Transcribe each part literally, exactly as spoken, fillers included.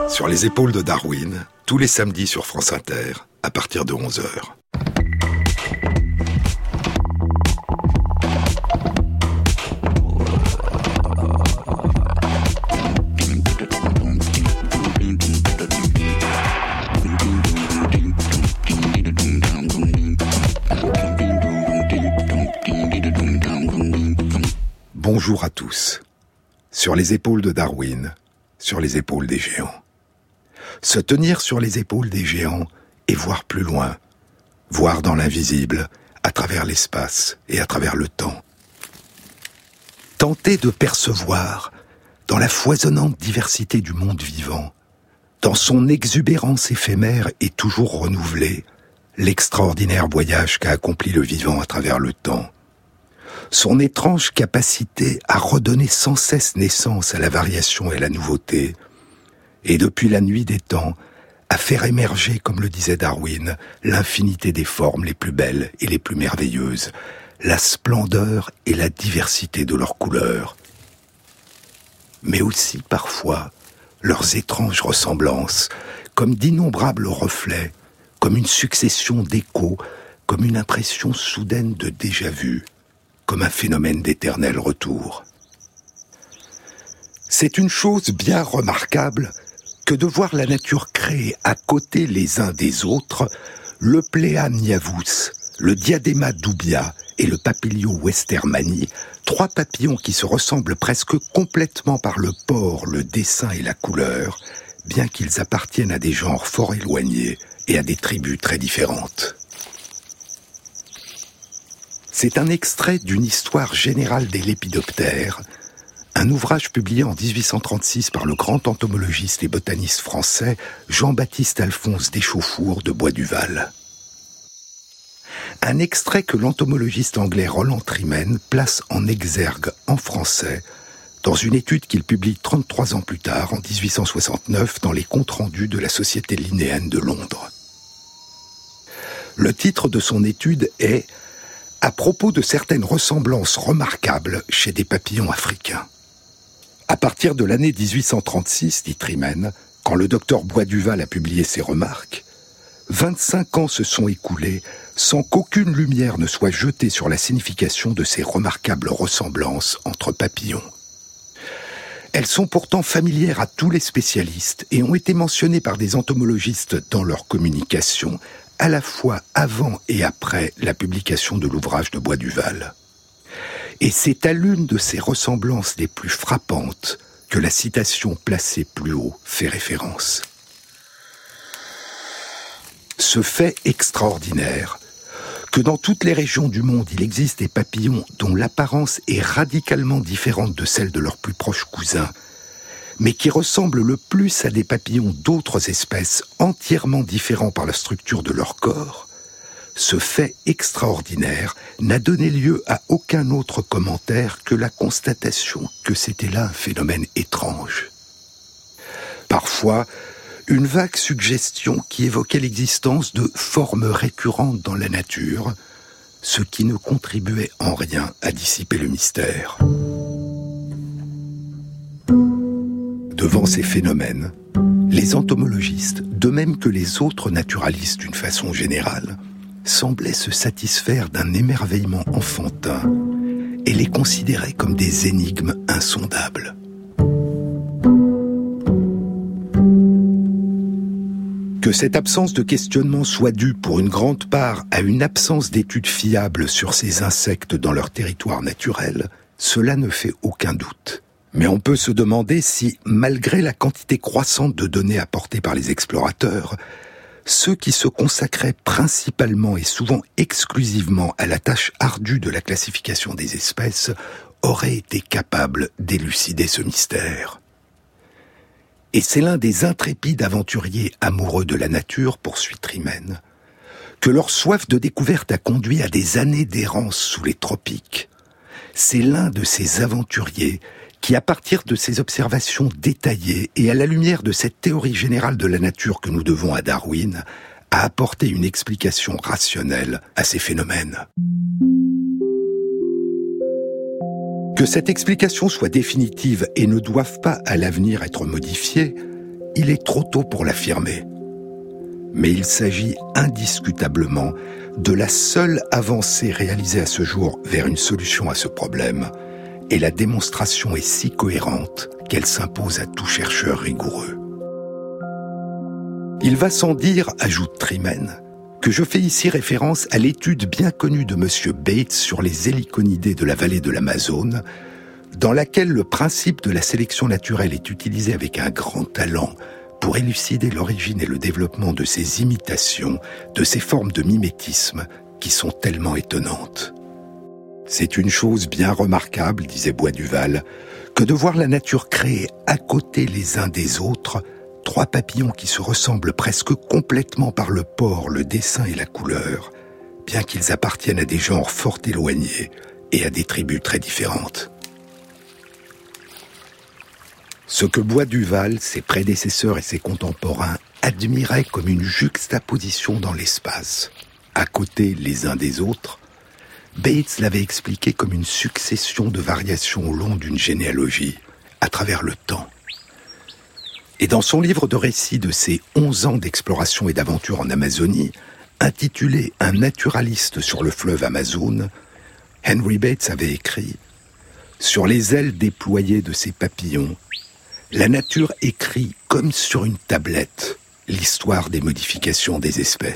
Sur les épaules de Darwin, tous les samedis sur France Inter, à partir de onze heures. Bonjour à tous. Sur les épaules de Darwin, sur les épaules des géants. Se tenir sur les épaules des géants et voir plus loin, voir dans l'invisible, à travers l'espace et à travers le temps. Tenter de percevoir, dans la foisonnante diversité du monde vivant, dans son exubérance éphémère et toujours renouvelée, l'extraordinaire voyage qu'a accompli le vivant à travers le temps. Son étrange capacité à redonner sans cesse naissance à la variation et à la nouveauté, et depuis la nuit des temps, à faire émerger, comme le disait Darwin, l'infinité des formes les plus belles et les plus merveilleuses, la splendeur et la diversité de leurs couleurs, mais aussi parfois leurs étranges ressemblances, comme d'innombrables reflets, comme une succession d'échos, comme une impression soudaine de déjà-vu, comme un phénomène d'éternel retour. C'est une chose bien remarquable que de voir la nature créer à côté les uns des autres le Plea niavus, le Diadema dubia et le Papilio westermanni, trois papillons qui se ressemblent presque complètement par le port, le dessin et la couleur, bien qu'ils appartiennent à des genres fort éloignés et à des tribus très différentes. C'est un extrait d'une histoire générale des lépidoptères, un ouvrage publié en dix-huit cent trente-six par le grand entomologiste et botaniste français Jean-Baptiste Alphonse Deschauffour de Bois-Duval. Un extrait que l'entomologiste anglais Roland Trimen place en exergue en français dans une étude qu'il publie trente-trois ans plus tard, en dix-huit cent soixante-neuf, dans les comptes rendus de la Société linnéenne de Londres. Le titre de son étude est « À propos de certaines ressemblances remarquables chez des papillons africains ». À partir de l'année dix-huit cent trente-six, dit Trimen, quand le docteur Bois-Duval a publié ses remarques, vingt-cinq ans se sont écoulés sans qu'aucune lumière ne soit jetée sur la signification de ces remarquables ressemblances entre papillons. Elles sont pourtant familières à tous les spécialistes et ont été mentionnées par des entomologistes dans leurs communications, à la fois avant et après la publication de l'ouvrage de Bois-Duval. Et c'est à l'une de ces ressemblances les plus frappantes que la citation placée plus haut fait référence. Ce fait extraordinaire, que dans toutes les régions du monde il existe des papillons dont l'apparence est radicalement différente de celle de leurs plus proches cousins, mais qui ressemblent le plus à des papillons d'autres espèces entièrement différents par la structure de leur corps, ce fait extraordinaire n'a donné lieu à aucun autre commentaire que la constatation que c'était là un phénomène étrange. Parfois, une vague suggestion qui évoquait l'existence de formes récurrentes dans la nature, ce qui ne contribuait en rien à dissiper le mystère. Devant ces phénomènes, les entomologistes, de même que les autres naturalistes d'une façon générale, semblaient se satisfaire d'un émerveillement enfantin et les considéraient comme des énigmes insondables. Que cette absence de questionnement soit due pour une grande part à une absence d'études fiables sur ces insectes dans leur territoire naturel, cela ne fait aucun doute. Mais on peut se demander si, malgré la quantité croissante de données apportées par les explorateurs, ceux qui se consacraient principalement et souvent exclusivement à la tâche ardue de la classification des espèces auraient été capables d'élucider ce mystère. Et c'est l'un des intrépides aventuriers amoureux de la nature, poursuit Trimen, que leur soif de découverte a conduit à des années d'errance sous les tropiques. C'est l'un de ces aventuriers qui, à partir de ces observations détaillées et à la lumière de cette théorie générale de la nature que nous devons à Darwin, a apporté une explication rationnelle à ces phénomènes. Que cette explication soit définitive et ne doive pas à l'avenir être modifiée, il est trop tôt pour l'affirmer. Mais il s'agit indiscutablement de la seule avancée réalisée à ce jour vers une solution à ce problème, et la démonstration est si cohérente qu'elle s'impose à tout chercheur rigoureux. Il va sans dire, ajoute Trimen, que je fais ici référence à l'étude bien connue de M. Bates sur les héliconidés de la vallée de l'Amazone, dans laquelle le principe de la sélection naturelle est utilisé avec un grand talent pour élucider l'origine et le développement de ces imitations, de ces formes de mimétisme qui sont tellement étonnantes. C'est une chose bien remarquable, disait Boisduval, que de voir la nature créer à côté les uns des autres trois papillons qui se ressemblent presque complètement par le port, le dessin et la couleur, bien qu'ils appartiennent à des genres fort éloignés et à des tribus très différentes. Ce que Boisduval, ses prédécesseurs et ses contemporains admiraient comme une juxtaposition dans l'espace, à côté les uns des autres, Bates l'avait expliqué comme une succession de variations au long d'une généalogie, à travers le temps. Et dans son livre de récit de ses onze ans d'exploration et d'aventure en Amazonie, intitulé « Un naturaliste sur le fleuve Amazone », Henry Bates avait écrit « Sur les ailes déployées de ces papillons, la nature écrit comme sur une tablette l'histoire des modifications des espèces. »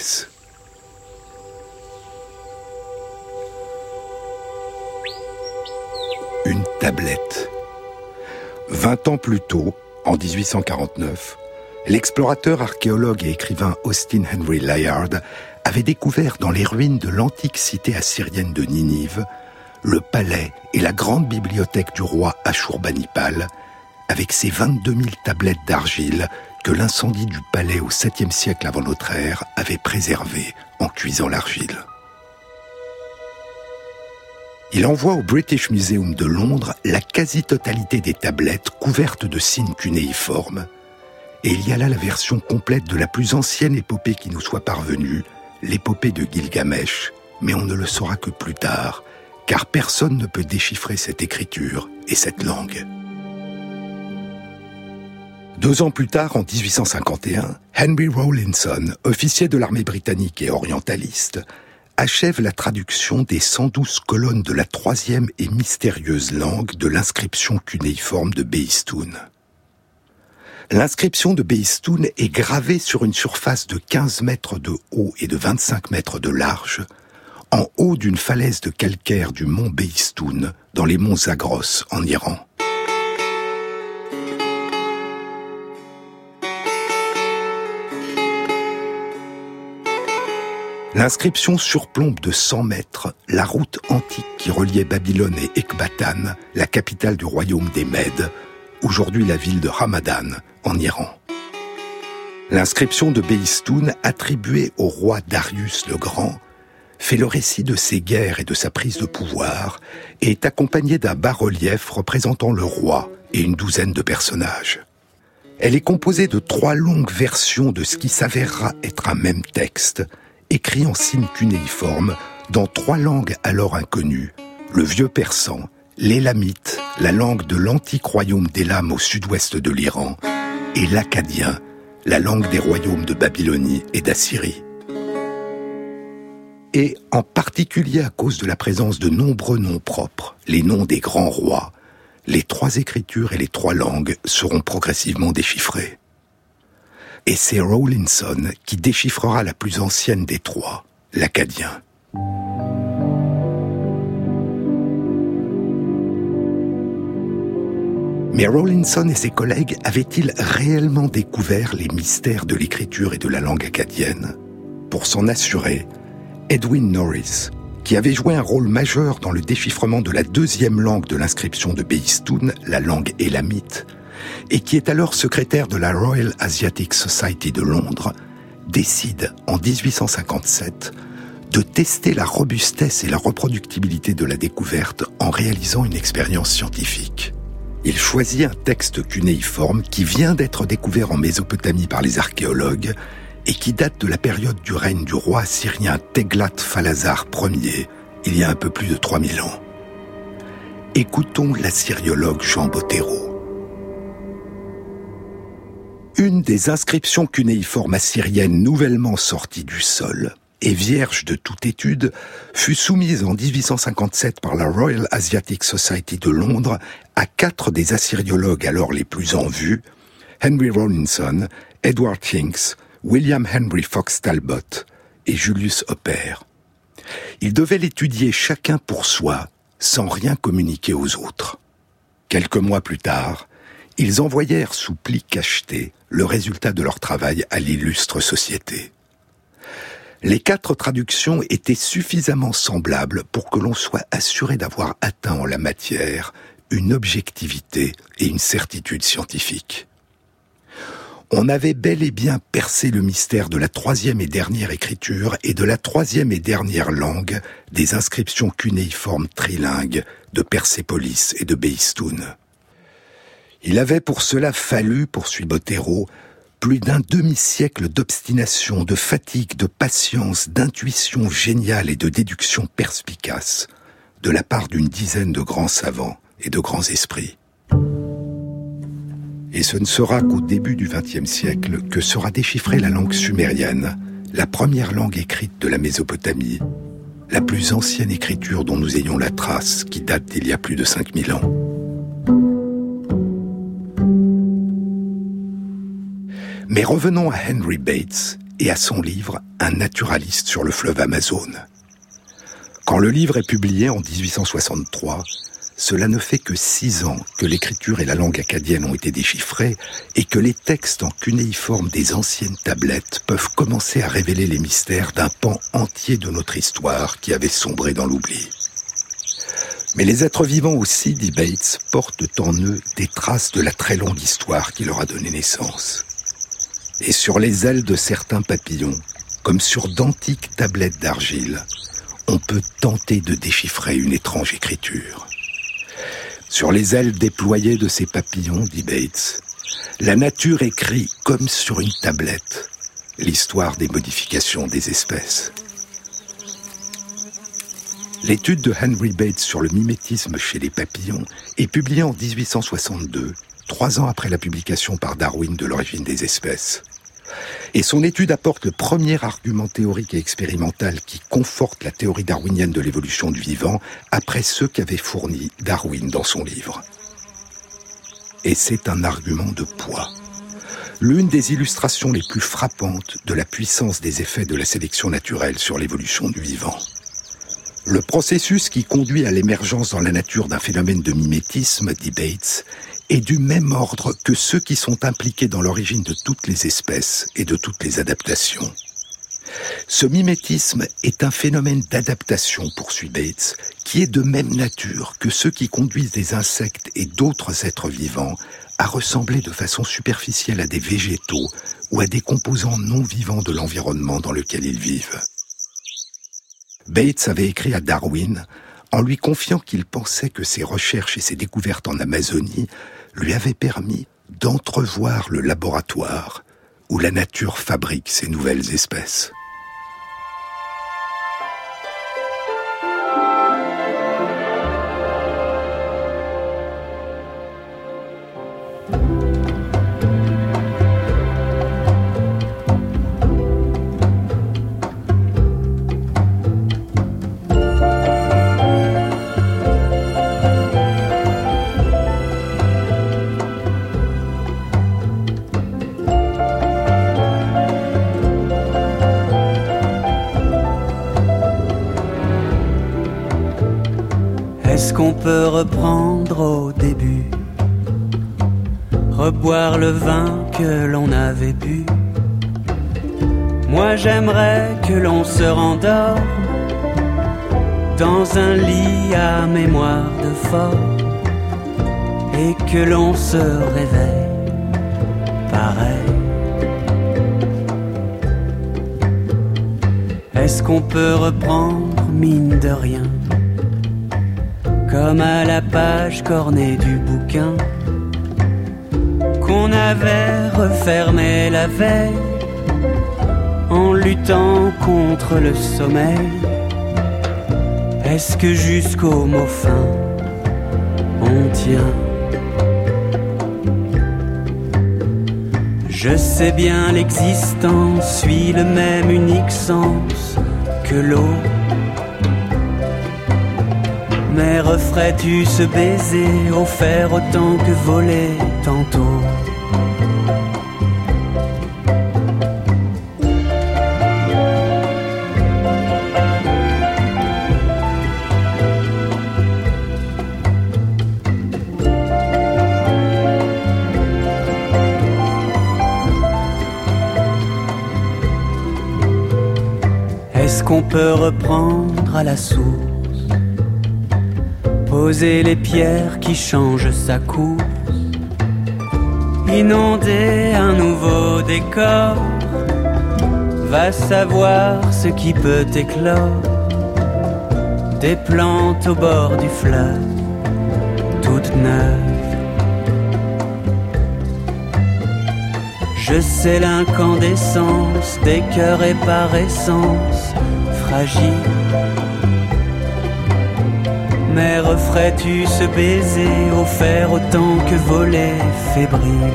Une tablette. Vingt ans plus tôt, en dix-huit cent quarante-neuf, l'explorateur, archéologue et écrivain Austin Henry Layard avait découvert dans les ruines de l'antique cité assyrienne de Ninive le palais et la grande bibliothèque du roi Ashurbanipal, avec ses vingt-deux mille tablettes d'argile que l'incendie du palais au septième siècle avant notre ère avait préservées en cuisant l'argile. Il envoie au British Museum de Londres la quasi-totalité des tablettes couvertes de signes cunéiformes, et il y a là la version complète de la plus ancienne épopée qui nous soit parvenue, l'épopée de Gilgamesh, mais on ne le saura que plus tard, car personne ne peut déchiffrer cette écriture et cette langue. Deux ans plus tard, en dix-huit cent cinquante et un, Henry Rawlinson, officier de l'armée britannique et orientaliste, achève la traduction des cent douze colonnes de la troisième et mystérieuse langue de l'inscription cunéiforme de Behistun. L'inscription de Behistun est gravée sur une surface de quinze mètres de haut et de vingt-cinq mètres de large, en haut d'une falaise de calcaire du mont Behistun, dans les monts Zagros, en Iran. L'inscription surplombe de cent mètres la route antique qui reliait Babylone et Ekbatan, la capitale du royaume des Mèdes, aujourd'hui la ville de Hamadan, en Iran. L'inscription de Behistun, attribuée au roi Darius le Grand, fait le récit de ses guerres et de sa prise de pouvoir et est accompagnée d'un bas-relief représentant le roi et une douzaine de personnages. Elle est composée de trois longues versions de ce qui s'avérera être un même texte, écrit en signes cunéiformes dans trois langues alors inconnues, le vieux persan, l'élamite, la langue de l'antique royaume d'Élam au sud-ouest de l'Iran, et l'akkadien, la langue des royaumes de Babylonie et d'Assyrie. Et en particulier à cause de la présence de nombreux noms propres, les noms des grands rois, les trois écritures et les trois langues seront progressivement déchiffrées. Et c'est Rawlinson qui déchiffrera la plus ancienne des trois, l'akkadien. Mais Rawlinson et ses collègues avaient-ils réellement découvert les mystères de l'écriture et de la langue akkadienne ? Pour s'en assurer, Edwin Norris, qui avait joué un rôle majeur dans le déchiffrement de la deuxième langue de l'inscription de Behistun, la langue élamite, et qui est alors secrétaire de la Royal Asiatic Society de Londres, décide en dix-huit cent cinquante-sept de tester la robustesse et la reproductibilité de la découverte en réalisant une expérience scientifique. Il choisit un texte cunéiforme qui vient d'être découvert en Mésopotamie par les archéologues et qui date de la période du règne du roi assyrien Téglat-Phalazar Ier, il y a un peu plus de trois mille ans. Écoutons l'assyriologue Jean Bottero. Une des inscriptions cunéiformes assyriennes nouvellement sorties du sol et vierge de toute étude, fut soumise en dix-huit cent cinquante-sept par la Royal Asiatic Society de Londres à quatre des assyriologues alors les plus en vue, Henry Rawlinson, Edward Hincks, William Henry Fox Talbot et Julius Hopper. Ils devaient l'étudier chacun pour soi, sans rien communiquer aux autres. Quelques mois plus tard, ils envoyèrent sous pli cacheté le résultat de leur travail à l'illustre société. Les quatre traductions étaient suffisamment semblables pour que l'on soit assuré d'avoir atteint en la matière une objectivité et une certitude scientifique. On avait bel et bien percé le mystère de la troisième et dernière écriture et de la troisième et dernière langue des inscriptions cunéiformes trilingues de Persépolis et de Behistun. Il avait pour cela fallu, poursuit Bottero, plus d'un demi-siècle d'obstination, de fatigue, de patience, d'intuition géniale et de déduction perspicace de la part d'une dizaine de grands savants et de grands esprits. Et ce ne sera qu'au début du vingtième siècle que sera déchiffrée la langue sumérienne, la première langue écrite de la Mésopotamie, la plus ancienne écriture dont nous ayons la trace, qui date d'il y a plus de cinq mille ans. Mais revenons à Henry Bates et à son livre « Un naturaliste sur le fleuve Amazon ». Quand le livre est publié en dix-huit cent soixante-trois, cela ne fait que six ans que l'écriture et la langue acadienne ont été déchiffrées et que les textes en cunéiforme des anciennes tablettes peuvent commencer à révéler les mystères d'un pan entier de notre histoire qui avait sombré dans l'oubli. Mais les êtres vivants aussi, dit Bates, portent en eux des traces de la très longue histoire qui leur a donné naissance. Et sur les ailes de certains papillons, comme sur d'antiques tablettes d'argile, on peut tenter de déchiffrer une étrange écriture. Sur les ailes déployées de ces papillons, dit Bates, la nature écrit comme sur une tablette l'histoire des modifications des espèces. L'étude de Henry Bates sur le mimétisme chez les papillons est publiée en dix-huit cent soixante-deux, trois ans après la publication par Darwin de l'origine des espèces. Et son étude apporte le premier argument théorique et expérimental qui conforte la théorie darwinienne de l'évolution du vivant après ceux qu'avait fourni Darwin dans son livre. Et c'est un argument de poids. L'une des illustrations les plus frappantes de la puissance des effets de la sélection naturelle sur l'évolution du vivant. Le processus qui conduit à l'émergence dans la nature d'un phénomène de mimétisme, dit Bates, est du même ordre que ceux qui sont impliqués dans l'origine de toutes les espèces et de toutes les adaptations. Ce mimétisme est un phénomène d'adaptation, poursuit Bates, qui est de même nature que ceux qui conduisent des insectes et d'autres êtres vivants à ressembler de façon superficielle à des végétaux ou à des composants non vivants de l'environnement dans lequel ils vivent. Bates avait écrit à Darwin en lui confiant qu'il pensait que ses recherches et ses découvertes en Amazonie lui avaient permis d'entrevoir le laboratoire où la nature fabrique ses nouvelles espèces. Est-ce qu'on peut reprendre au début, reboire le vin que l'on avait bu? Moi j'aimerais que l'on se rendorme dans un lit à mémoire de fort et que l'on se réveille pareil. Est-ce qu'on peut reprendre mine de rien, comme à la page cornée du bouquin qu'on avait refermé la veille en luttant contre le sommeil? Est-ce que jusqu'au mot fin on tient? Je sais bien l'existence suit le même unique sens que l'eau. Mais referais-tu ce baiser offert autant que volé tantôt? Est-ce qu'on peut reprendre à la source, poser les pierres qui changent sa course, inonder un nouveau décor, va savoir ce qui peut éclore, des plantes au bord du fleuve, toutes neuves. Je sais l'incandescence des cœurs et par essence fragiles. Mais referais-tu ce baiser offert autant que volé fébrile?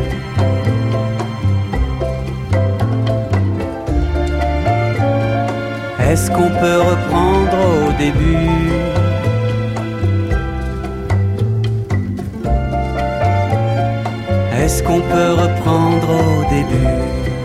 Est-ce qu'on peut reprendre au début? Est-ce qu'on peut reprendre au début?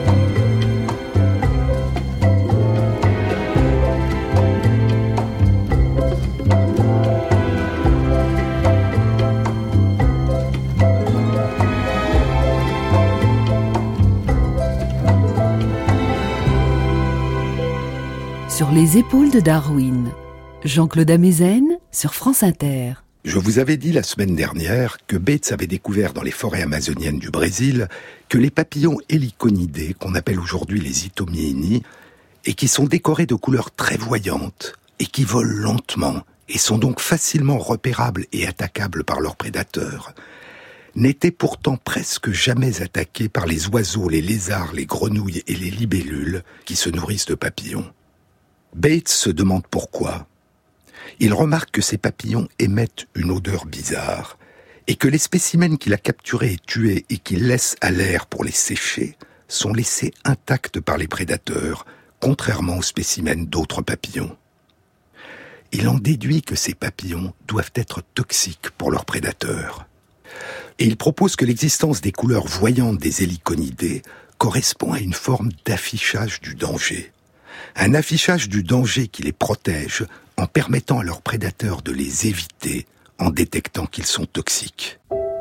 Sur les épaules de Darwin, Jean-Claude Amezen sur France Inter. Je vous avais dit la semaine dernière que Bates avait découvert dans les forêts amazoniennes du Brésil que les papillons héliconidés, qu'on appelle aujourd'hui les Itomiini, et qui sont décorés de couleurs très voyantes, et qui volent lentement, et sont donc facilement repérables et attaquables par leurs prédateurs, n'étaient pourtant presque jamais attaqués par les oiseaux, les lézards, les grenouilles et les libellules qui se nourrissent de papillons. Bates se demande pourquoi. Il remarque que ces papillons émettent une odeur bizarre et que les spécimens qu'il a capturés et tués et qu'il laisse à l'air pour les sécher sont laissés intacts par les prédateurs, contrairement aux spécimens d'autres papillons. Il en déduit que ces papillons doivent être toxiques pour leurs prédateurs. Et il propose que l'existence des couleurs voyantes des héliconidés correspond à une forme d'affichage du danger. Un affichage du danger qui les protège en permettant à leurs prédateurs de les éviter en détectant qu'ils sont toxiques.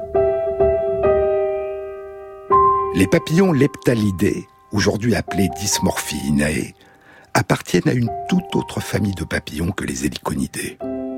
Les papillons leptalidés, aujourd'hui appelés Dysmorphiinae, appartiennent à une toute autre famille de papillons que les héliconidés.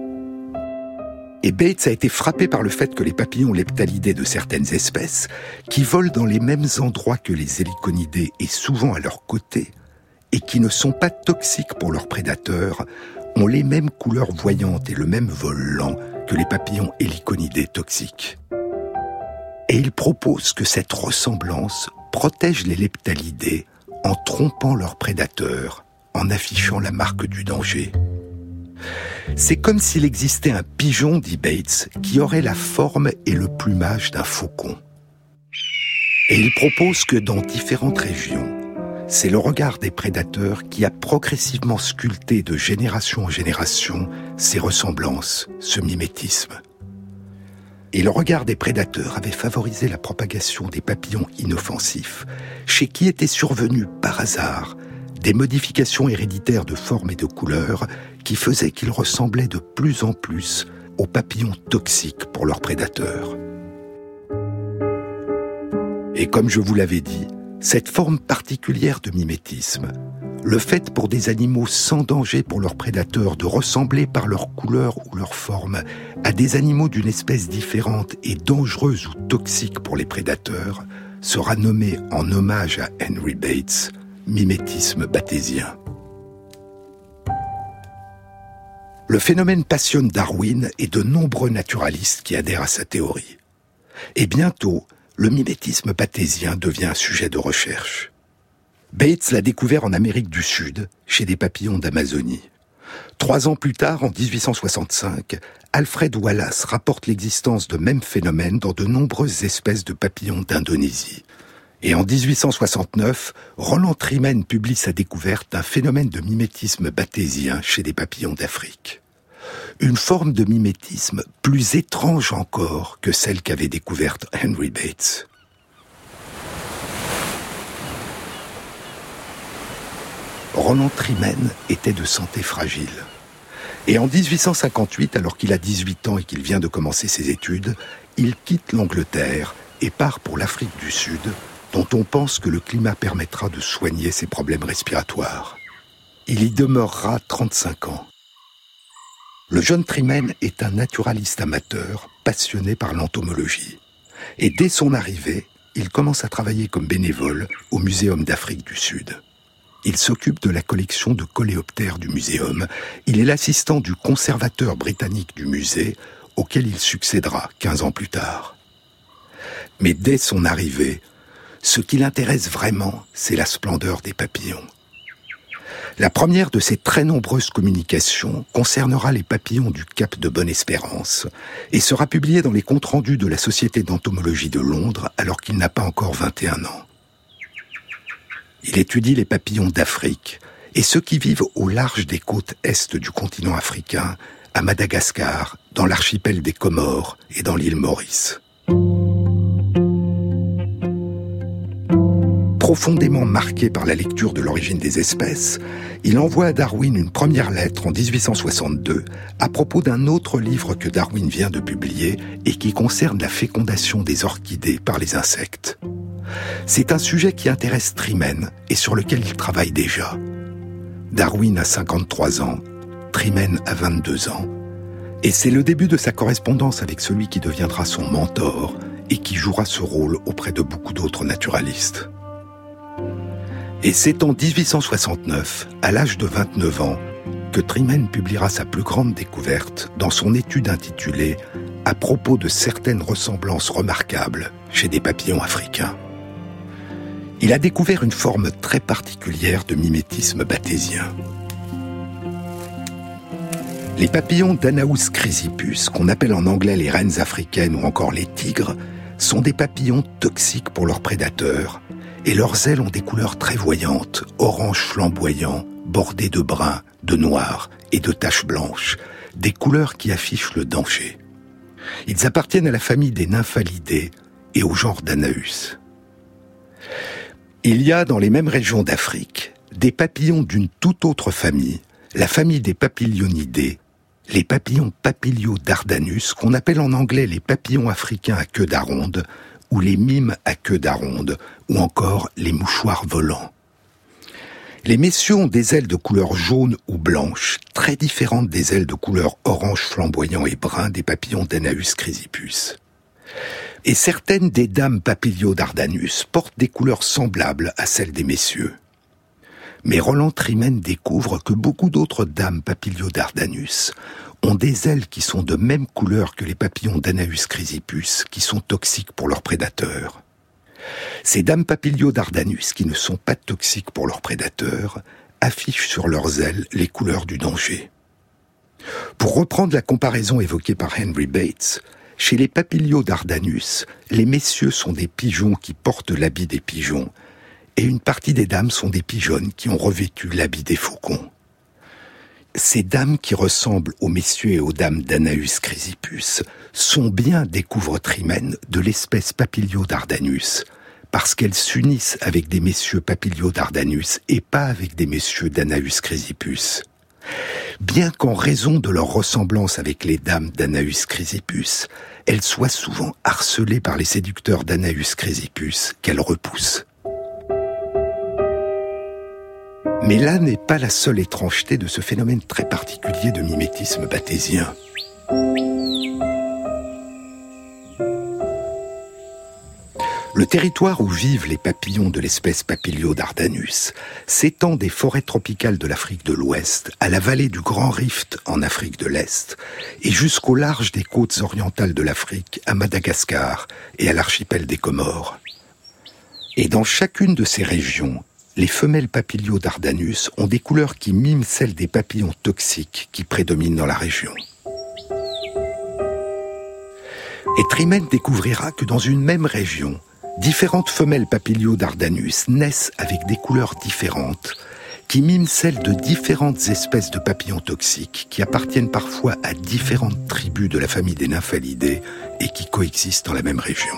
Et Bates a été frappé par le fait que les papillons leptalidés de certaines espèces, qui volent dans les mêmes endroits que les héliconidés et souvent à leur côté, et qui ne sont pas toxiques pour leurs prédateurs, ont les mêmes couleurs voyantes et le même vol lent que les papillons héliconidés toxiques. Et il propose que cette ressemblance protège les leptalidés en trompant leurs prédateurs, en affichant la marque du danger. C'est comme s'il existait un pigeon, dit Bates, qui aurait la forme et le plumage d'un faucon. Et il propose que dans différentes régions, c'est le regard des prédateurs qui a progressivement sculpté de génération en génération ces ressemblances, ce mimétisme. Et le regard des prédateurs avait favorisé la propagation des papillons inoffensifs, chez qui étaient survenues par hasard des modifications héréditaires de forme et de couleur qui faisaient qu'ils ressemblaient de plus en plus aux papillons toxiques pour leurs prédateurs. Et comme je vous l'avais dit, cette forme particulière de mimétisme, le fait pour des animaux sans danger pour leurs prédateurs de ressembler par leur couleur ou leur forme à des animaux d'une espèce différente et dangereuse ou toxique pour les prédateurs, sera nommé en hommage à Henry Bates, mimétisme batésien. Le phénomène passionne Darwin et de nombreux naturalistes qui adhèrent à sa théorie. Et bientôt, le mimétisme batésien devient un sujet de recherche. Bates l'a découvert en Amérique du Sud, chez des papillons d'Amazonie. Trois ans plus tard, en dix-huit cent soixante-cinq, Alfred Wallace rapporte l'existence de mêmes phénomènes dans de nombreuses espèces de papillons d'Indonésie. Et en dix-huit cent soixante-neuf, Roland Trimen publie sa découverte d'un phénomène de mimétisme bathésien chez des papillons d'Afrique. Une forme de mimétisme plus étrange encore que celle qu'avait découverte Henry Bates. Roland Trimen était de santé fragile. Et en dix-huit cent cinquante-huit, alors qu'il a dix-huit ans et qu'il vient de commencer ses études, il quitte l'Angleterre et part pour l'Afrique du Sud, dont on pense que le climat permettra de soigner ses problèmes respiratoires. Il y demeurera trente-cinq ans. Le jeune Trimen est un naturaliste amateur, passionné par l'entomologie. Et dès son arrivée, il commence à travailler comme bénévole au Muséum d'Afrique du Sud. Il s'occupe de la collection de coléoptères du muséum. Il est l'assistant du conservateur britannique du musée, auquel il succédera quinze ans plus tard. Mais dès son arrivée, ce qui l'intéresse vraiment, c'est la splendeur des papillons. La première de ces très nombreuses communications concernera les papillons du Cap de Bonne-Espérance et sera publiée dans les comptes rendus de la Société d'entomologie de Londres alors qu'il n'a pas encore vingt et un ans. Il étudie les papillons d'Afrique et ceux qui vivent au large des côtes est du continent africain, à Madagascar, dans l'archipel des Comores et dans l'île Maurice. Profondément marqué par la lecture de l'origine des espèces, il envoie à Darwin une première lettre en dix-huit cent soixante-deux à propos d'un autre livre que Darwin vient de publier et qui concerne la fécondation des orchidées par les insectes. C'est un sujet qui intéresse Trimen et sur lequel il travaille déjà. Darwin a cinquante-trois ans, Trimen a vingt-deux ans, et c'est le début de sa correspondance avec celui qui deviendra son mentor et qui jouera ce rôle auprès de beaucoup d'autres naturalistes. Et c'est en dix-huit cent soixante-neuf, à l'âge de vingt-neuf ans, que Trimen publiera sa plus grande découverte dans son étude intitulée « À propos de certaines ressemblances remarquables chez des papillons africains ». Il a découvert une forme très particulière de mimétisme bathésien. Les papillons d'Anaus chrysippus, qu'on appelle en anglais les reines africaines ou encore les tigres, sont des papillons toxiques pour leurs prédateurs, et leurs ailes ont des couleurs très voyantes, orange flamboyant, bordées de brun, de noir et de taches blanches, des couleurs qui affichent le danger. Ils appartiennent à la famille des Nymphalidae et au genre d'Anaus. Il y a dans les mêmes régions d'Afrique des papillons d'une toute autre famille, la famille des Papilionidae, les papillons Papilio-Dardanus, qu'on appelle en anglais les papillons africains à queue d'aronde, ou les mimes à queue d'aronde, ou encore les mouchoirs volants. Les messieurs ont des ailes de couleur jaune ou blanche, très différentes des ailes de couleur orange flamboyant et brun des papillons d'Anaus chrysippus. Et certaines des dames Papilio-Dardanus portent des couleurs semblables à celles des messieurs. Mais Roland Trimen découvre que beaucoup d'autres dames Papilio-Dardanus ont des ailes qui sont de même couleur que les papillons d'Anaus chrysippus, qui sont toxiques pour leurs prédateurs. Ces dames Papilio-Dardanus, qui ne sont pas toxiques pour leurs prédateurs, affichent sur leurs ailes les couleurs du danger. Pour reprendre la comparaison évoquée par Henry Bates, chez les Papilio-Dardanus, les messieurs sont des pigeons qui portent l'habit des pigeons, et une partie des dames sont des pigeonnes qui ont revêtu l'habit des faucons. Ces dames qui ressemblent aux messieurs et aux dames d'Anaus chrysippus sont bien, découvre Trimen, de l'espèce Papilio-Dardanus, parce qu'elles s'unissent avec des messieurs Papilio-Dardanus et pas avec des messieurs d'Anaus chrysippus. Bien qu'en raison de leur ressemblance avec les dames d'Anaus chrysippus, elles soient souvent harcelées par les séducteurs d'Anaus chrysippus qu'elles repoussent. Mais là n'est pas la seule étrangeté de ce phénomène très particulier de mimétisme bathésien. Le territoire où vivent les papillons de l'espèce Papilio-Dardanus s'étend des forêts tropicales de l'Afrique de l'Ouest à la vallée du Grand Rift en Afrique de l'Est et jusqu'au large des côtes orientales de l'Afrique à Madagascar et à l'archipel des Comores. Et dans chacune de ces régions, les femelles Papilio-Dardanus ont des couleurs qui miment celles des papillons toxiques qui prédominent dans la région. Et Trimen découvrira que dans une même région, Différentes femelles Papilio dardanus naissent avec des couleurs différentes qui miment celles de différentes espèces de papillons toxiques qui appartiennent parfois à différentes tribus de la famille des Nymphalidae et qui coexistent dans la même région.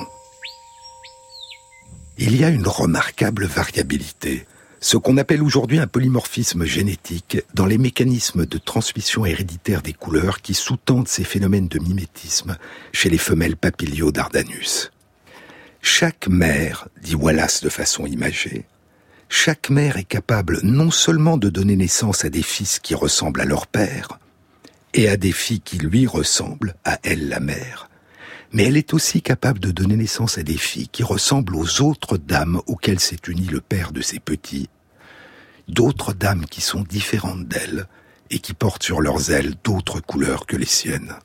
Il y a une remarquable variabilité, ce qu'on appelle aujourd'hui un polymorphisme génétique dans les mécanismes de transmission héréditaire des couleurs qui sous-tendent ces phénomènes de mimétisme chez les femelles Papilio dardanus. Chaque mère, dit Wallace de façon imagée, chaque mère est capable non seulement de donner naissance à des fils qui ressemblent à leur père, et à des filles qui lui ressemblent, à elle la mère, mais elle est aussi capable de donner naissance à des filles qui ressemblent aux autres dames auxquelles s'est uni le père de ses petits, d'autres dames qui sont différentes d'elle et qui portent sur leurs ailes d'autres couleurs que les siennes.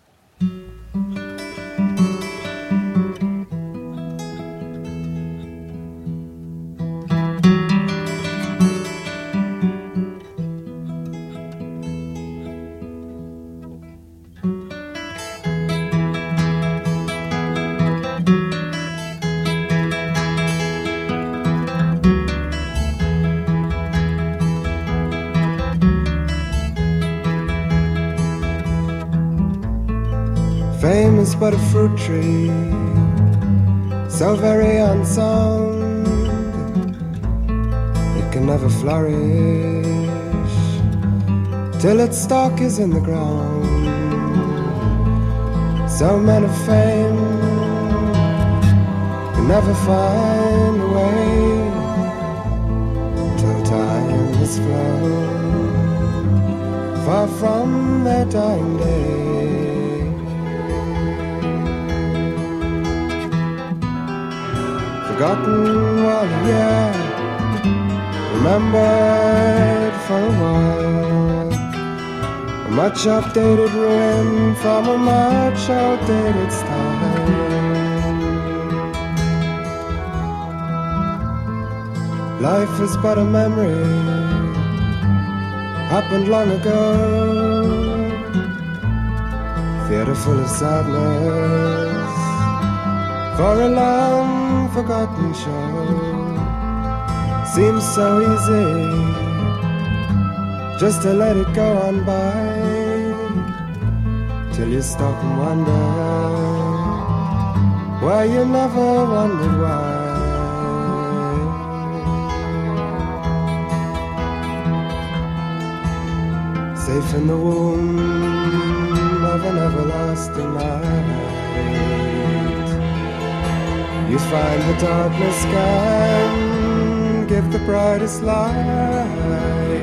Fame is but a fruit tree, so very unsound, it can never flourish till its stalk is in the ground. So men of fame can never find a way till time is flown far from their dying day. Forgotten while yeah, remembered for a while. A much updated ruin from a much outdated style. Life is but a memory, happened long ago. Theatre full of sadness for a long forgotten show. Seems so easy just to let it go on by, till you stop and wonder why you never wondered why. Safe in the womb of an everlasting night, you find the darkness can give the brightest light.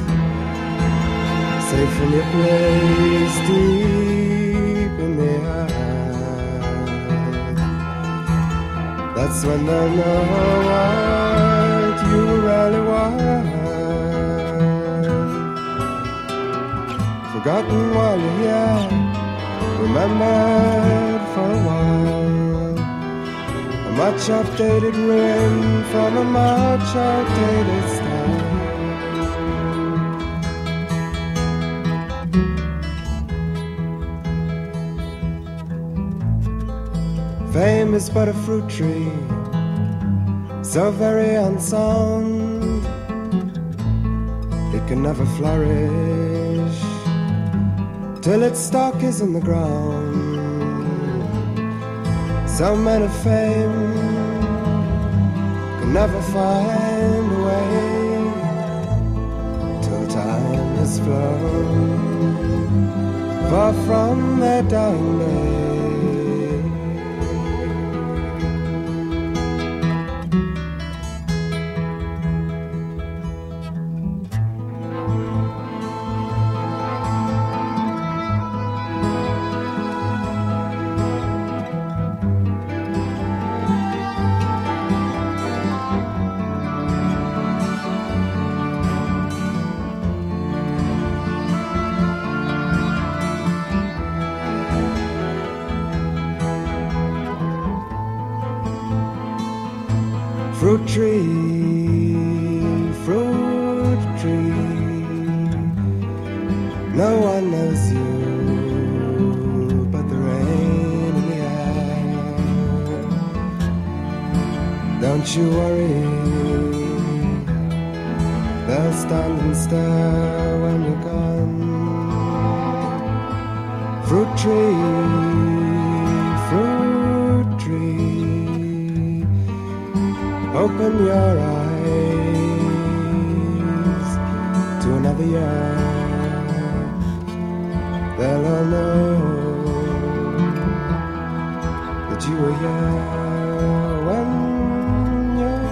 Safe in your place deep in the earth, that's when they'll know what you really want. Forgotten while you're here, remembered for a while. A much updated ruin from a much outdated style. Fame is but a fruit tree, so very unsound, it can never flourish till its stalk is in the ground. Some men of fame can never find a way till time has flown far from their dying day. Fruit tree, fruit tree, no one knows you but the rain in the air. Don't you worry, they'll stand and stare when you're gone. Fruit tree, fruit tree, open your eyes to another year. They'll all know that you were here when you're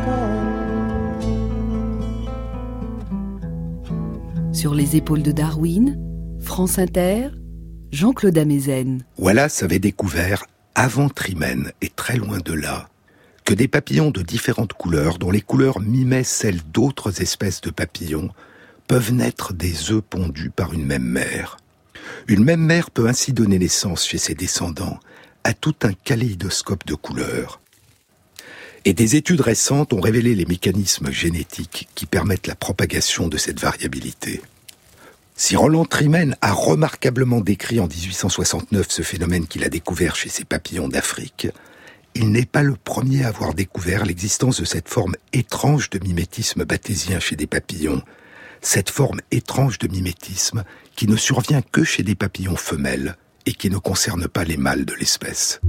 gone. Sur les épaules de Darwin, France Inter, Jean-Claude Amezen. Wallace avait découvert, avant Trimen et très loin de là, que des papillons de différentes couleurs, dont les couleurs mimaient celles d'autres espèces de papillons, peuvent naître des œufs pondus par une même mère. Une même mère peut ainsi donner naissance chez ses descendants à tout un kaléidoscope de couleurs. Et des études récentes ont révélé les mécanismes génétiques qui permettent la propagation de cette variabilité. Si Roland Trimen a remarquablement décrit en dix-huit cent soixante-neuf ce phénomène qu'il a découvert chez ces papillons d'Afrique, il n'est pas le premier à avoir découvert l'existence de cette forme étrange de mimétisme bathésien chez des papillons, cette forme étrange de mimétisme qui ne survient que chez des papillons femelles et qui ne concerne pas les mâles de l'espèce.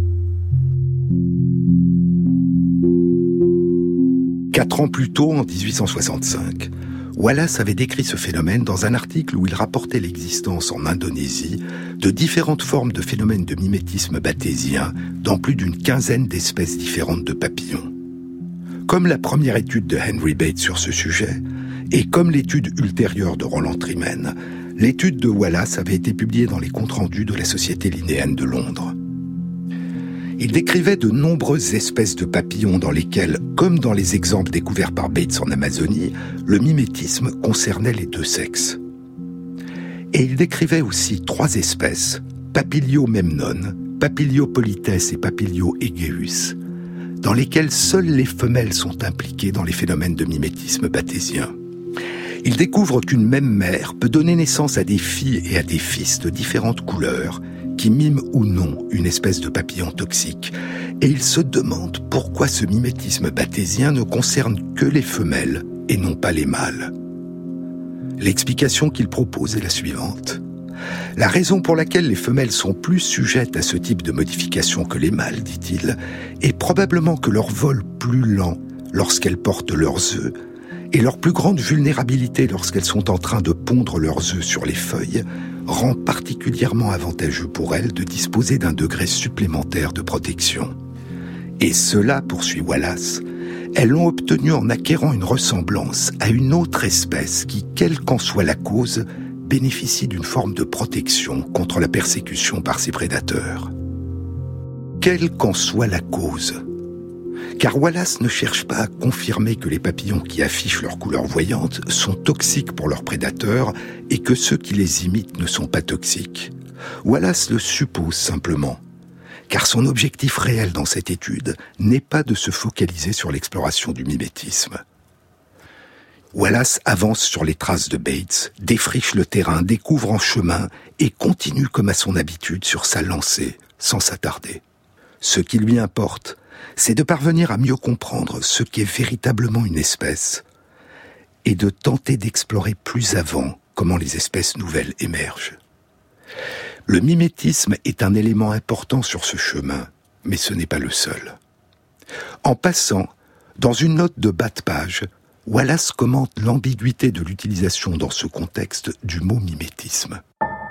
Quatre ans plus tôt, en dix-huit cent soixante-cinq, Wallace avait décrit ce phénomène dans un article où il rapportait l'existence en Indonésie de différentes formes de phénomènes de mimétisme bathésien dans plus d'une quinzaine d'espèces différentes de papillons. Comme la première étude de Henry Bates sur ce sujet, et comme l'étude ultérieure de Roland Trimen, l'étude de Wallace avait été publiée dans les comptes rendus de la Société linnéenne de Londres. Il décrivait de nombreuses espèces de papillons dans lesquelles, comme dans les exemples découverts par Bates en Amazonie, le mimétisme concernait les deux sexes. Et il décrivait aussi trois espèces, Papilio memnon, Papilio polites et Papilio aegeus, dans lesquelles seules les femelles sont impliquées dans les phénomènes de mimétisme bathésien. Il découvre qu'une même mère peut donner naissance à des filles et à des fils de différentes couleurs, qui miment ou non une espèce de papillon toxique, et il se demande pourquoi ce mimétisme bathésien ne concerne que les femelles et non pas les mâles. L'explication qu'il propose est la suivante. La raison pour laquelle les femelles sont plus sujettes à ce type de modification que les mâles, dit-il, est probablement que leur vol plus lent lorsqu'elles portent leurs œufs et leur plus grande vulnérabilité lorsqu'elles sont en train de pondre leurs œufs sur les feuilles rend particulièrement avantageux pour elles de disposer d'un degré supplémentaire de protection. Et cela, poursuit Wallace, elles l'ont obtenu en acquérant une ressemblance à une autre espèce qui, quelle qu'en soit la cause, bénéficie d'une forme de protection contre la persécution par ses prédateurs. Quelle qu'en soit la cause. Car Wallace ne cherche pas à confirmer que les papillons qui affichent leur couleur voyante sont toxiques pour leurs prédateurs et que ceux qui les imitent ne sont pas toxiques. Wallace le suppose simplement, car son objectif réel dans cette étude n'est pas de se focaliser sur l'exploration du mimétisme. Wallace avance sur les traces de Bates, défriche le terrain, découvre en chemin et continue comme à son habitude sur sa lancée, sans s'attarder. Ce qui lui importe, c'est de parvenir à mieux comprendre ce qu'est véritablement une espèce et de tenter d'explorer plus avant comment les espèces nouvelles émergent. Le mimétisme est un élément important sur ce chemin, mais ce n'est pas le seul. En passant, dans une note de bas de page, Wallace commente l'ambiguïté de l'utilisation dans ce contexte du mot mimétisme.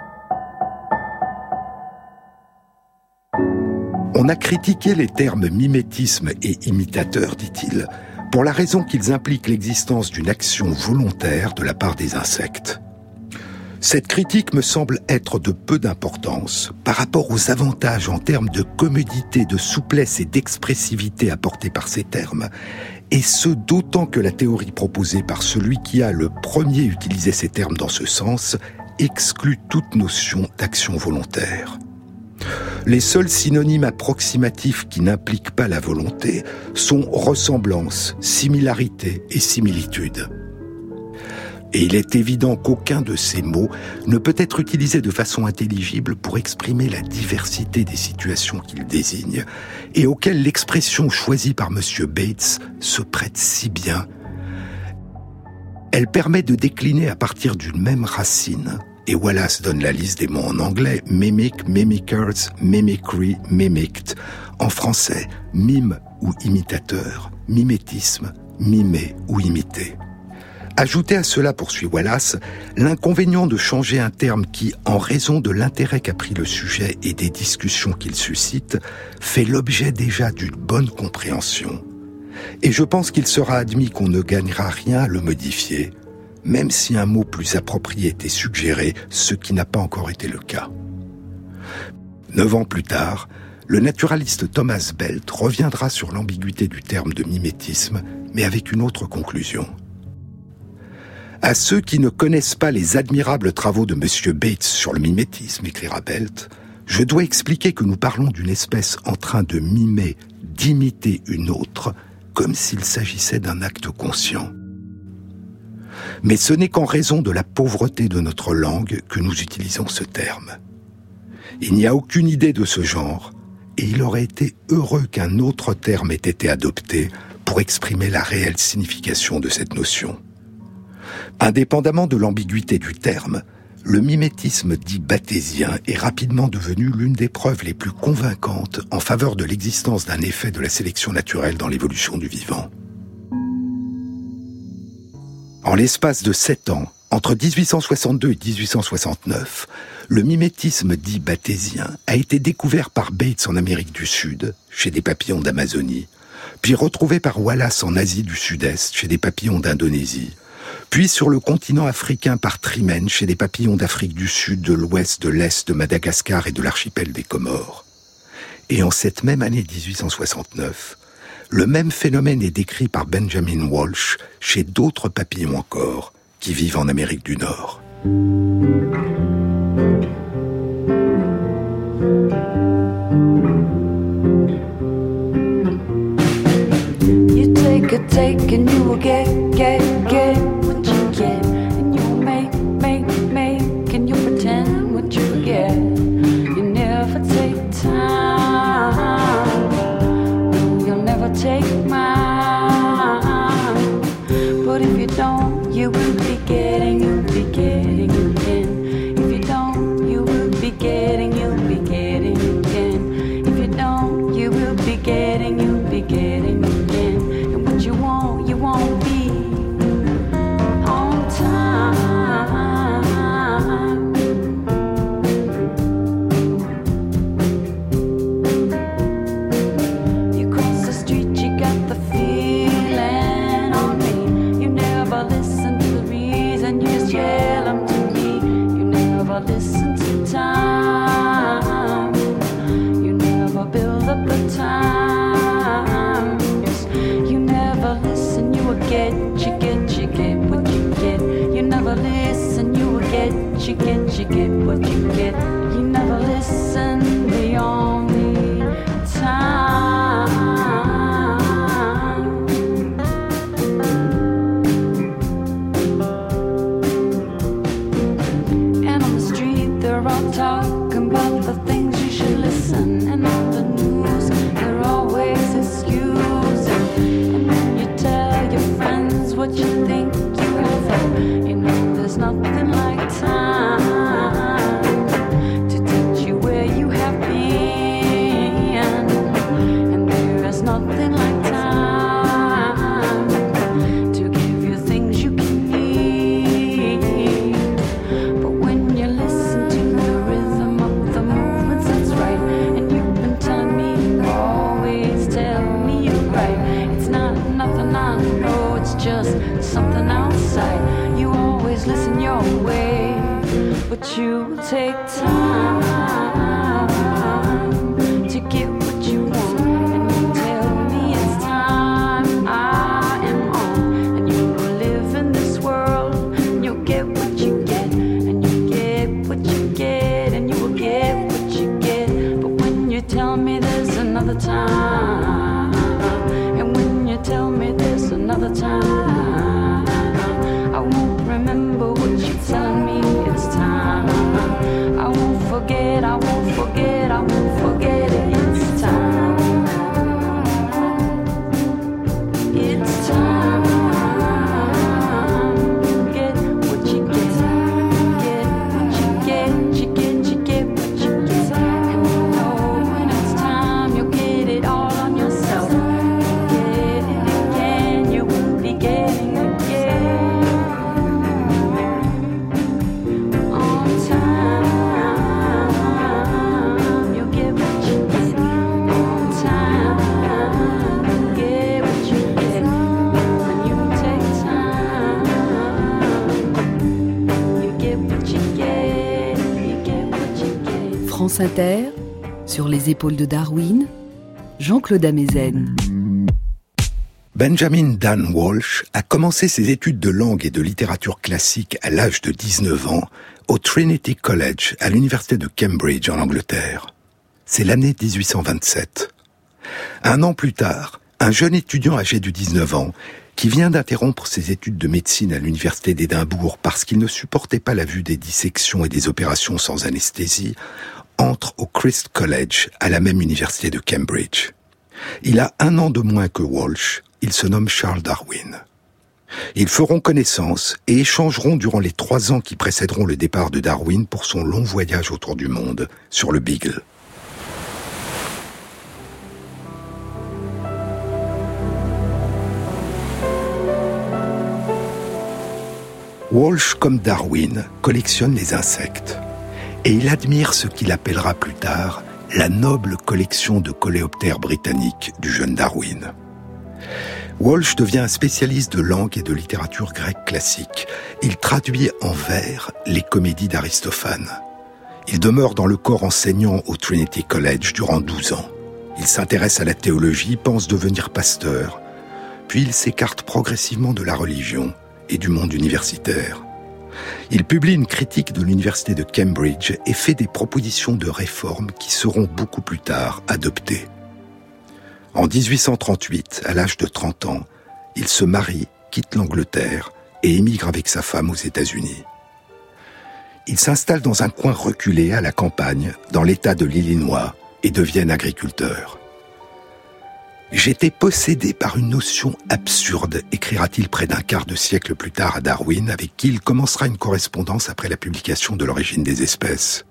On a critiqué les termes mimétisme et imitateur, dit-il, pour la raison qu'ils impliquent l'existence d'une action volontaire de la part des insectes. Cette critique me semble être de peu d'importance par rapport aux avantages en termes de commodité, de souplesse et d'expressivité apportés par ces termes, et ce d'autant que la théorie proposée par celui qui a le premier utilisé ces termes dans ce sens exclut toute notion d'action volontaire. Les seuls synonymes approximatifs qui n'impliquent pas la volonté sont ressemblance, similarité et similitude. Et il est évident qu'aucun de ces mots ne peut être utilisé de façon intelligible pour exprimer la diversité des situations qu'il désigne, et auxquelles l'expression choisie par M. Bates se prête si bien. Elle permet de décliner à partir d'une même racine, et Wallace donne la liste des mots en anglais, mimic, mimickers, mimicry, mimicked, en français, mime ou imitateur, mimétisme, mimer ou imiter. Ajoutez à cela, poursuit Wallace, l'inconvénient de changer un terme qui, en raison de l'intérêt qu'a pris le sujet et des discussions qu'il suscite, fait l'objet déjà d'une bonne compréhension. Et je pense qu'il sera admis qu'on ne gagnera rien à le modifier, même si un mot plus approprié était suggéré, ce qui n'a pas encore été le cas. Neuf ans plus tard, le naturaliste Thomas Belt reviendra sur l'ambiguïté du terme de mimétisme, mais avec une autre conclusion. À ceux qui ne connaissent pas les admirables travaux de M. Bates sur le mimétisme, écrira Belt, je dois expliquer que nous parlons d'une espèce en train de mimer, d'imiter une autre, comme s'il s'agissait d'un acte conscient. Mais ce n'est qu'en raison de la pauvreté de notre langue que nous utilisons ce terme. Il n'y a aucune idée de ce genre, et il aurait été heureux qu'un autre terme ait été adopté pour exprimer la réelle signification de cette notion. Indépendamment de l'ambiguïté du terme, le mimétisme dit bathésien est rapidement devenu l'une des preuves les plus convaincantes en faveur de l'existence d'un effet de la sélection naturelle dans l'évolution du vivant. En l'espace de sept ans, entre dix-huit cent soixante-deux et dix-huit cent soixante-neuf, le mimétisme dit bathésien a été découvert par Bates en Amérique du Sud, chez des papillons d'Amazonie, puis retrouvé par Wallace en Asie du Sud-Est, chez des papillons d'Indonésie, puis sur le continent africain par Trimen, chez des papillons d'Afrique du Sud, de l'Ouest, de l'Est, de Madagascar et de l'archipel des Comores. Et en cette même année dix-huit cent soixante-neuf, le même phénomène est décrit par Benjamin Walsh chez d'autres papillons encore, qui vivent en Amérique du Nord. You take a take and you will get, get, get what you get. And you make, make, make and you pretend what you forget. You never take time, no, you'll never take mine. But if you don't, you will be getting, you'll be getting again. If you don't, you will be getting, you'll be getting again. If you don't, you will be getting, you'll be getting again. And what you want, you won't be on time. You cross the street, you got the feeling on me. You never listen to the reason, you just yell them to me. You never listen to time. You never build up the times. You never listen, you will get, you get, you get what you get. You never listen, you will get, you get, you get what you get. You never listen, the only time. And on the street they're all talking about the things you should listen. And on the news they're always excusing. And when you tell your friends what you think you have heard, you know there's nothing like time to teach you where you have been. And there is nothing like time to give you things you can need. But when you listen to the rhythm of the movements, that's right. And you've been telling me, you always tell me you're right. It's not nothing I know, it's just something outside. You always listen your way, but you take time to get what you want. And you tell me it's time I am on. And you will live in this world, and you'll get what you get. And you get what you get, and you will get what you get. But when you tell me there's another time, and when you tell me there's another time, I won't remember France Inter, sur les épaules de Darwin, Jean-Claude Amezen. Benjamin Dan Walsh a commencé ses études de langue et de littérature classique à l'âge de dix-neuf ans au Trinity College à l'université de Cambridge en Angleterre. C'est l'année dix-huit cent vingt-sept. Un an plus tard, un jeune étudiant âgé de dix-neuf ans qui vient d'interrompre ses études de médecine à l'université d'Édimbourg parce qu'il ne supportait pas la vue des dissections et des opérations sans anesthésie, entre au Christ College, à la même université de Cambridge. Il a un an de moins que Walsh, il se nomme Charles Darwin. Ils feront connaissance et échangeront durant les trois ans qui précéderont le départ de Darwin pour son long voyage autour du monde, sur le Beagle. Walsh, comme Darwin, collectionne les insectes. Et il admire ce qu'il appellera plus tard la noble collection de coléoptères britanniques du jeune Darwin. Walsh devient un spécialiste de langue et de littérature grecque classique. Il traduit en vers les comédies d'Aristophane. Il demeure dans le corps enseignant au Trinity College durant douze ans. Il s'intéresse à la théologie, pense devenir pasteur. Puis il s'écarte progressivement de la religion et du monde universitaire. Il publie une critique de l'université de Cambridge et fait des propositions de réforme qui seront beaucoup plus tard adoptées. En dix-huit cent trente-huit, à l'âge de trente ans, il se marie, quitte l'Angleterre et émigre avec sa femme aux États-Unis. Il s'installe dans un coin reculé à la campagne, dans l'État de l'Illinois, et devient agriculteur. J'étais possédé par une notion absurde, écrira-t-il près d'un quart de siècle plus tard à Darwin, avec qui il commencera une correspondance après la publication de l'origine des espèces.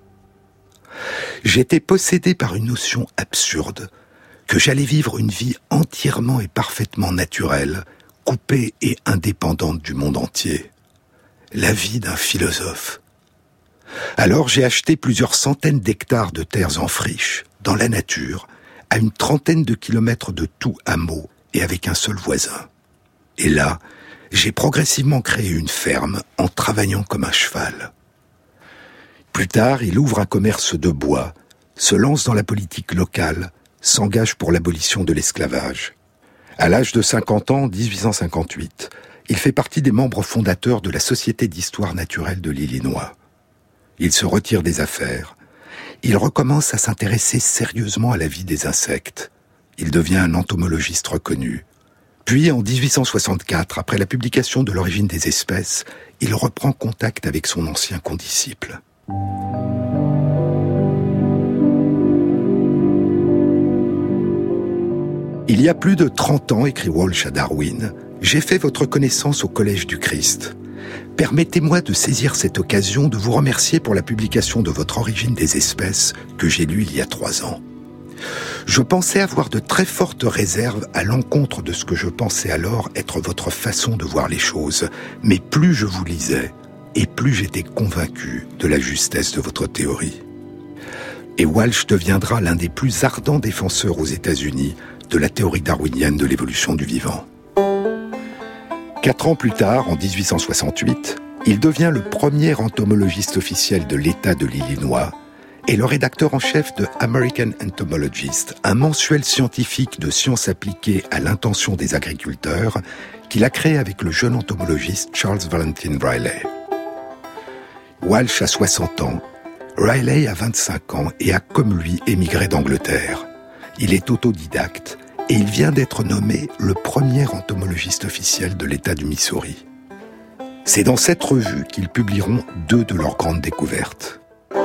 J'étais possédé par une notion absurde, que j'allais vivre une vie entièrement et parfaitement naturelle, coupée et indépendante du monde entier. La vie d'un philosophe. Alors j'ai acheté plusieurs centaines d'hectares de terres en friche, dans la nature, à une trentaine de kilomètres de tout hameau et avec un seul voisin. Et là, j'ai progressivement créé une ferme en travaillant comme un cheval. Plus tard, il ouvre un commerce de bois, se lance dans la politique locale, s'engage pour l'abolition de l'esclavage. À l'âge de cinquante ans, en dix-huit cent cinquante-huit, il fait partie des membres fondateurs de la Société d'histoire naturelle de l'Illinois. Il se retire des affaires. Il recommence à s'intéresser sérieusement à la vie des insectes. Il devient un entomologiste reconnu. Puis, en dix-huit cent soixante-quatre, après la publication de l'origine des espèces, il reprend contact avec son ancien condisciple. Il y a plus de trente ans, écrit Walsh à Darwin, j'ai fait votre connaissance au Collège du Christ. Permettez-moi de saisir cette occasion de vous remercier pour la publication de votre origine des espèces que j'ai lue il y a trois ans. Je pensais avoir de très fortes réserves à l'encontre de ce que je pensais alors être votre façon de voir les choses, mais plus je vous lisais, et plus j'étais convaincu de la justesse de votre théorie. Et Walsh deviendra l'un des plus ardents défenseurs aux États-Unis de la théorie darwinienne de l'évolution du vivant. Quatre ans plus tard, en dix-huit cent soixante-huit, il devient le premier entomologiste officiel de l'État de l'Illinois et le rédacteur en chef de American Entomologist, un mensuel scientifique de sciences appliquées à l'intention des agriculteurs qu'il a créé avec le jeune entomologiste Charles Valentin Riley. Walsh a soixante ans, Riley a vingt-cinq ans et a, comme lui, émigré d'Angleterre. Il est autodidacte et il vient d'être nommé le premier entomologiste officiel de l'État du Missouri. C'est dans cette revue qu'ils publieront deux de leurs grandes découvertes.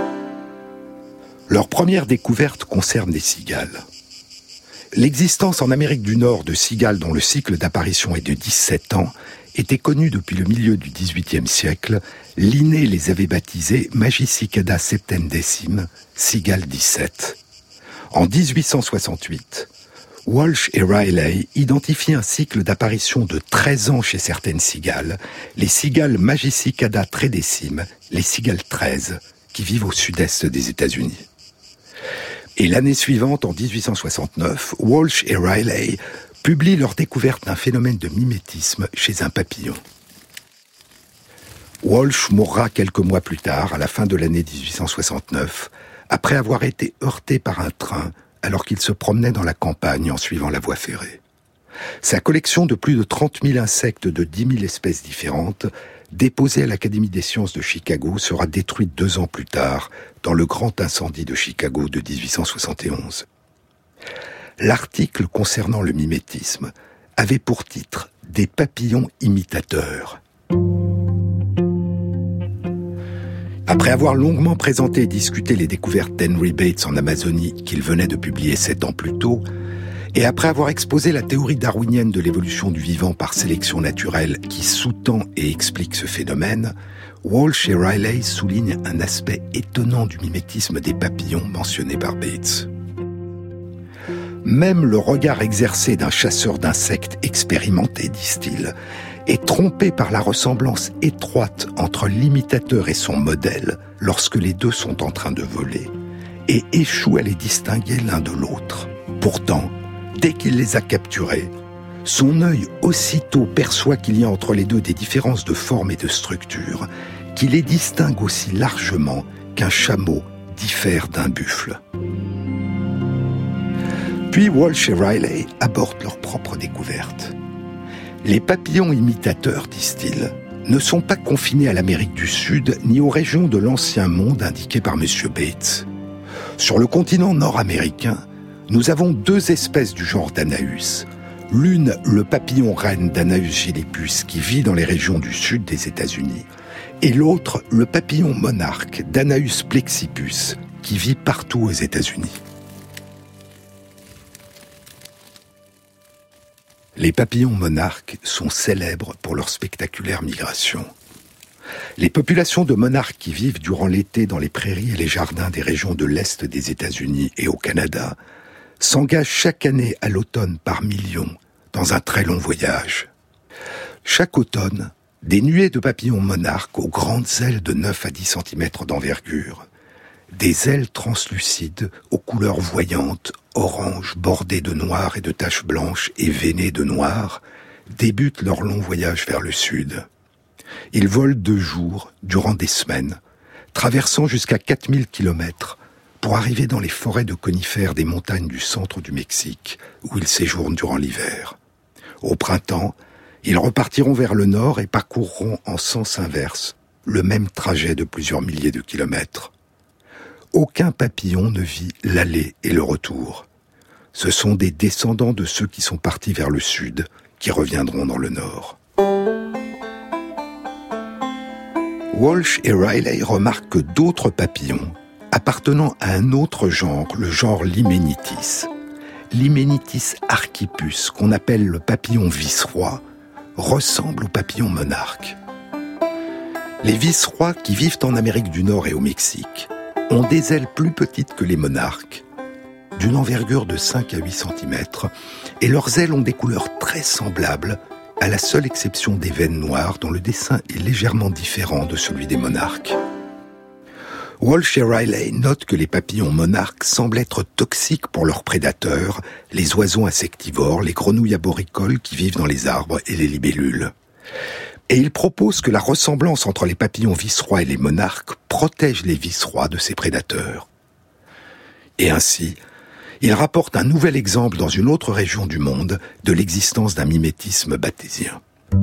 Leur première découverte concerne les cigales. L'existence en Amérique du Nord de cigales dont le cycle d'apparition est de dix-sept ans était connue depuis le milieu du dix-huitième siècle. Linné les avait baptisées Magicicada septendecim, cigale dix-sept. En dix-huit cent soixante-huit, Walsh et Riley identifient un cycle d'apparition de treize ans chez certaines cigales, les cigales Magicicada tredecim, les cigales treize, qui vivent au sud-est des États-Unis. Et l'année suivante, en dix-huit cent soixante-neuf, Walsh et Riley publient leur découverte d'un phénomène de mimétisme chez un papillon. Walsh mourra quelques mois plus tard, à la fin de l'année dix-huit cent soixante-neuf, après avoir été heurté par un train alors qu'il se promenait dans la campagne en suivant la voie ferrée. Sa collection de plus de trente mille insectes de dix mille espèces différentes, déposée à l'Académie des sciences de Chicago, sera détruite deux ans plus tard dans le grand incendie de Chicago de dix-huit cent soixante et onze. L'article concernant le mimétisme avait pour titre « Des papillons imitateurs ». Après avoir longuement présenté et discuté les découvertes d'Henry Bates en Amazonie qu'il venait de publier sept ans plus tôt, et après avoir exposé la théorie darwinienne de l'évolution du vivant par sélection naturelle qui sous-tend et explique ce phénomène, Walsh et Riley soulignent un aspect étonnant du mimétisme des papillons mentionné par Bates. Même le regard exercé d'un chasseur d'insectes expérimenté, disent-ils, est trompé par la ressemblance étroite entre l'imitateur et son modèle lorsque les deux sont en train de voler, et échoue à les distinguer l'un de l'autre. Pourtant, dès qu'il les a capturés, son œil aussitôt perçoit qu'il y a entre les deux des différences de forme et de structure, qui les distingue aussi largement qu'un chameau diffère d'un buffle. Puis Walsh et Riley abordent leur propre découverte. Les papillons imitateurs, disent-ils, ne sont pas confinés à l'Amérique du Sud ni aux régions de l'Ancien Monde indiquées par M. Bates. Sur le continent nord-américain, nous avons deux espèces du genre d'Anaeus. L'une, le papillon reine d'Anaeus gillipus, qui vit dans les régions du sud des États-Unis, et l'autre, le papillon monarque d'Anaeus plexippus, qui vit partout aux États-Unis. Les papillons monarques sont célèbres pour leur spectaculaire migration. Les populations de monarques qui vivent durant l'été dans les prairies et les jardins des régions de l'Est des États-Unis et au Canada s'engagent chaque année à l'automne par millions dans un très long voyage. Chaque automne, des nuées de papillons monarques aux grandes ailes de neuf à dix centimètres d'envergure, des ailes translucides aux couleurs voyantes, orange, bordées de noir et de taches blanches et veinées de noir, débutent leur long voyage vers le sud. Ils volent deux jours, durant des semaines, traversant jusqu'à quatre mille kilomètres pour arriver dans les forêts de conifères des montagnes du centre du Mexique, où ils séjournent durant l'hiver. Au printemps, ils repartiront vers le nord et parcourront en sens inverse le même trajet de plusieurs milliers de kilomètres. Aucun papillon ne vit l'aller et le retour. Ce sont des descendants de ceux qui sont partis vers le sud, qui reviendront dans le nord. Walsh et Riley remarquent que d'autres papillons, appartenant à un autre genre, le genre Limenitis, Limenitis archipus, qu'on appelle le papillon vice-roi, ressemblent au papillon monarque. Les vice-rois qui vivent en Amérique du Nord et au Mexique ont des ailes plus petites que les monarques, d'une envergure de cinq à huit centimètres, et leurs ailes ont des couleurs très semblables, à la seule exception des veines noires dont le dessin est légèrement différent de celui des monarques. Walsh et Riley notent que les papillons monarques semblent être toxiques pour leurs prédateurs, les oiseaux insectivores, les grenouilles arboricoles qui vivent dans les arbres et les libellules. Et ils proposent que la ressemblance entre les papillons vice-rois et les monarques protège les vice-rois de ces prédateurs. Et ainsi, ils rapportent un nouvel exemple dans une autre région du monde de l'existence d'un mimétisme bathésien.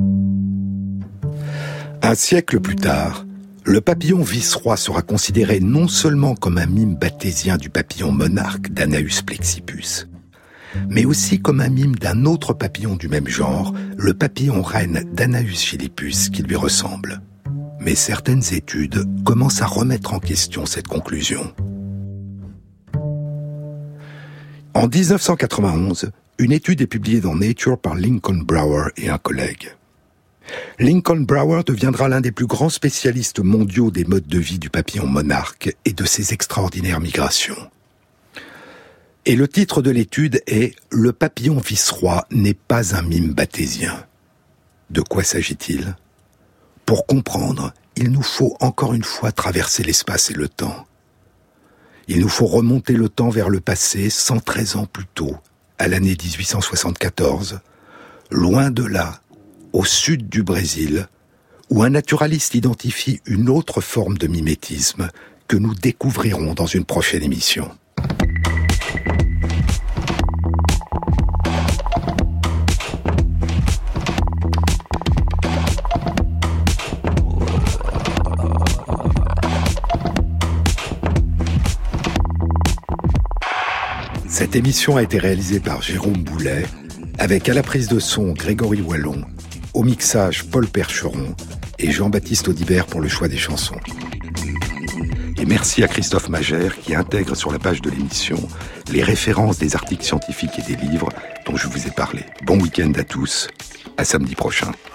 Un siècle plus tard, le papillon vice-roi sera considéré non seulement comme un mime bathésien du papillon monarque d'Anaeus plexippus, mais aussi comme un mime d'un autre papillon du même genre, le papillon reine d'Anaeus gillipus, qui lui ressemble. Mais certaines études commencent à remettre en question cette conclusion. En dix-neuf cent quatre-vingt-onze, une étude est publiée dans Nature par Lincoln Brower et un collègue. Lincoln Brower deviendra l'un des plus grands spécialistes mondiaux des modes de vie du papillon monarque et de ses extraordinaires migrations. Et le titre de l'étude est « Le papillon vice-roi n'est pas un mime bathésien ». De quoi s'agit-il ? Pour comprendre, il nous faut encore une fois traverser l'espace et le temps. Il nous faut remonter le temps vers le passé, cent treize ans plus tôt, à l'année dix-huit cent soixante-quatorze, loin de là, au sud du Brésil, où un naturaliste identifie une autre forme de mimétisme que nous découvrirons dans une prochaine émission. Cette émission a été réalisée par Jérôme Boulet, avec à la prise de son Grégory Wallon, au mixage Paul Percheron et Jean-Baptiste Audibert pour le choix des chansons. Et merci à Christophe Magère qui intègre sur la page de l'émission les références des articles scientifiques et des livres dont je vous ai parlé. Bon week-end à tous, à samedi prochain.